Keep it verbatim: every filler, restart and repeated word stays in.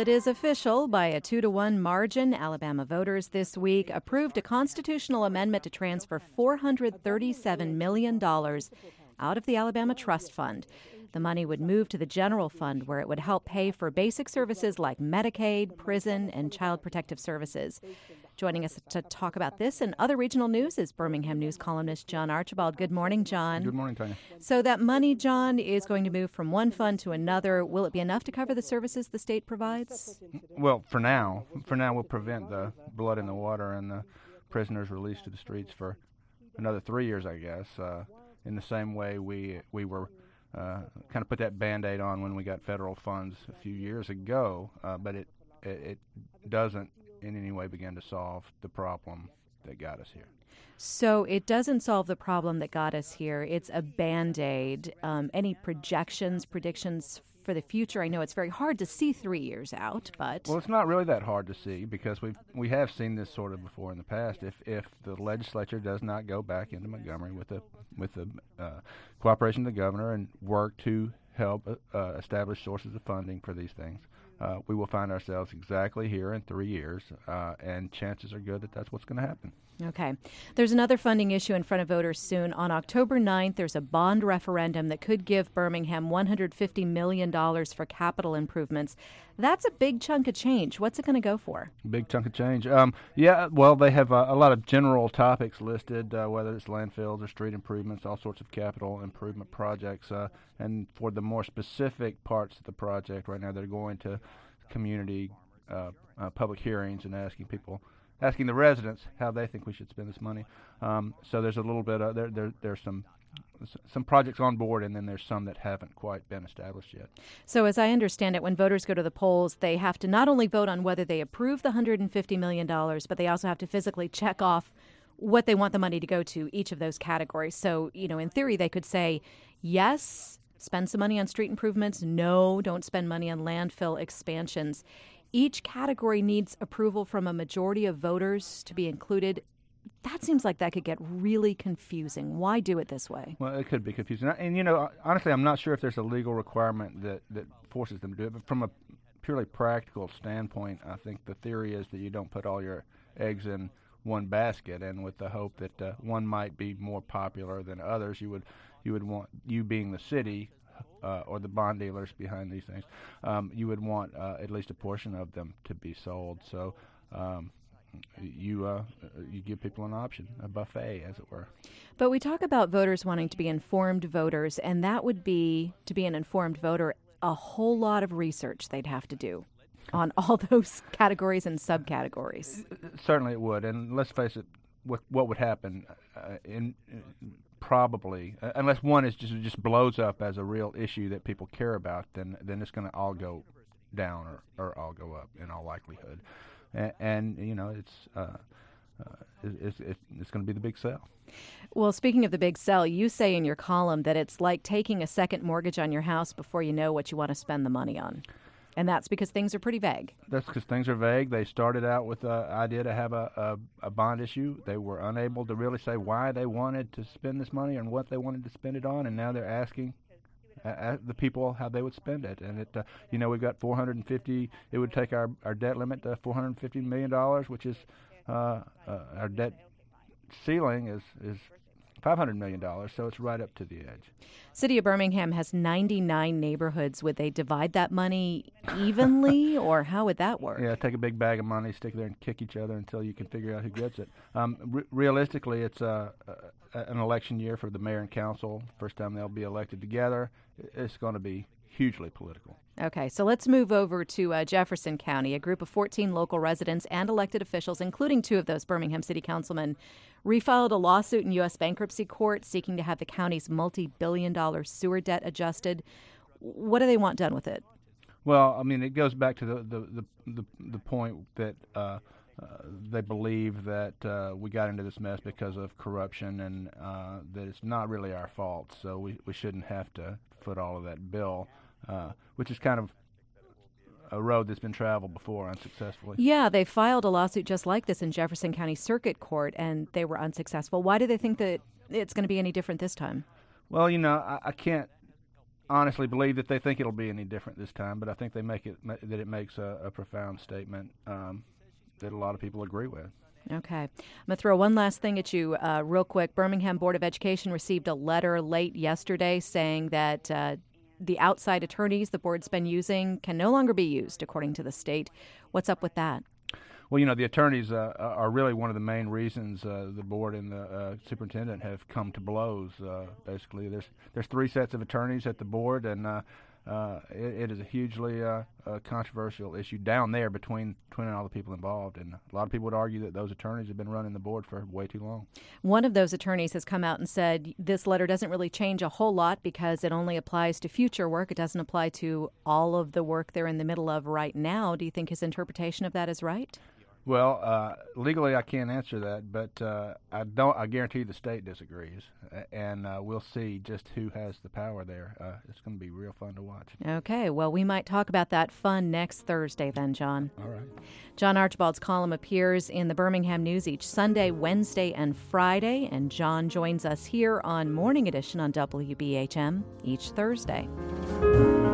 It is official. By a two to one margin, Alabama voters this week approved a constitutional amendment to transfer four hundred thirty-seven million dollars out of the Alabama Trust Fund. The money would move to the general fund, where it would help pay for basic services like Medicaid, prison, and child protective services. Joining us to talk about this and other regional news is Birmingham News columnist John Archibald. Good morning, John. Good morning, Tanya. So that money, John, is going to move from one fund to another. Will it be enough to cover the services the state provides? Well, for now. For now, we'll prevent the blood in the water and the prisoners released to the streets for another three years, I guess, uh, in the same way we we were uh, kind of put that Band-Aid on when we got federal funds a few years ago, uh, but it, it, it doesn't in any way begin to solve the problem that got us here. So it doesn't solve the problem that got us here. It's a Band-Aid. Um, any projections, predictions for the future? I know it's very hard to see three years out, but... Well, it's not really that hard to see because we've, we have seen this sort of before in the past. If if the legislature does not go back into Montgomery with the, with the uh, cooperation of the governor and work to help uh, establish sources of funding for these things, Uh, we will find ourselves exactly here in three years, uh, and chances are good that that's what's going to happen. Okay. There's another funding issue in front of voters soon. On October ninth, there's a bond referendum that could give Birmingham one hundred fifty million dollars for capital improvements. That's a big chunk of change. What's it going to go for? Big chunk of change. Um, yeah, well, they have uh, a lot of general topics listed, uh, whether it's landfills or street improvements, all sorts of capital improvement projects. Uh, and for the more specific parts of the project right now, they're going to community uh, uh, public hearings and asking people, asking the residents how they think we should spend this money. Um, so there's a little bit of, there, there there's some some projects on board, and then there's some that haven't quite been established yet. So as I understand it, when voters go to the polls, they have to not only vote on whether they approve the one hundred fifty million dollars, but they also have to physically check off what they want the money to go to, each of those categories. So, you know, in theory, they could say, yes, spend some money on street improvements. No, don't spend money on landfill expansions. Each category needs approval from a majority of voters to be included. That seems like that could get really confusing. Why do it this way? Well, it could be confusing. And, you know, honestly, I'm not sure if there's a legal requirement that, that forces them to do it. But from a purely practical standpoint, I think the theory is that you don't put all your eggs in one basket, and with the hope that uh, one might be more popular than others, you would you would want, you being the city uh, or the bond dealers behind these things, um, you would want uh, at least a portion of them to be sold. So um, you uh, you give people an option, a buffet, as it were. But we talk about voters wanting to be informed voters, and that would be, to be an informed voter, a whole lot of research they'd have to do on all those categories and subcategories. Certainly it would, and let's face it, what, what would happen uh, in, in probably, uh, unless one is just just blows up as a real issue that people care about, then then it's going to all go down or, or all go up in all likelihood. And, and you know, it's uh, uh, it's it's, it's going to be the big sell. Well, speaking of the big sell, you say in your column that it's like taking a second mortgage on your house before you know what you want to spend the money on. And that's because things are pretty vague. That's because things are vague. They started out with the idea to have a, a, a bond issue. They were unable to really say why they wanted to spend this money and what they wanted to spend it on, and now they're asking uh, the people how they would spend it. And, it, uh, you know, we've got four hundred fifty, it would take our, our debt limit to four hundred fifty million dollars, which is uh, uh, our debt ceiling is, is five hundred million dollars, so it's right up to the edge. City of Birmingham has ninety-nine neighborhoods. Would they divide that money evenly, or how would that work? Yeah, take a big bag of money, stick it there, and kick each other until you can figure out who gets it. Um, re- realistically, it's uh, uh, an election year for the mayor and council. First time they'll be elected together. It's going to be hugely political. Okay, so let's move over to uh, Jefferson County. A group of fourteen local residents and elected officials, including two of those Birmingham city councilmen, refiled a lawsuit in U S bankruptcy court seeking to have the county's multi-billion dollar sewer debt adjusted. What do they want done with it? Well, I mean, it goes back to the the, the, the, the point that uh, uh, they believe that uh, we got into this mess because of corruption, and uh, that it's not really our fault, so we, we shouldn't have to foot all of that bill. Uh, which is kind of a road that's been traveled before unsuccessfully. Yeah, they filed a lawsuit just like this in Jefferson County Circuit Court, and they were unsuccessful. Why do they think that it's going to be any different this time? Well, you know, I, I can't honestly believe that they think it'll be any different this time, but I think they make it that it makes a, a profound statement um, that a lot of people agree with. Okay. I'm going to throw one last thing at you uh, real quick. Birmingham Board of Education received a letter late yesterday saying that uh, the outside attorneys the board's been using can no longer be used, according to the state. What's up with that? Well, you know, the attorneys uh, are really one of the main reasons uh, the board and the uh, superintendent have come to blows. Uh, basically, there's there's three sets of attorneys at the board, and uh, uh, it, it is a hugely uh, uh, controversial issue down there between between all the people involved. And a lot of people would argue that those attorneys have been running the board for way too long. One of those attorneys has come out and said this letter doesn't really change a whole lot because it only applies to future work. It doesn't apply to all of the work they're in the middle of right now. Do you think his interpretation of that is right? Well, uh, legally I can't answer that, but uh, I don't. I guarantee the state disagrees, and uh, we'll see just who has the power there. Uh, it's going to be real fun to watch. Okay, well, we might talk about that fun next Thursday then, John. All right. John Archibald's column appears in the Birmingham News each Sunday, Wednesday, and Friday, and John joins us here on Morning Edition on W B H M each Thursday.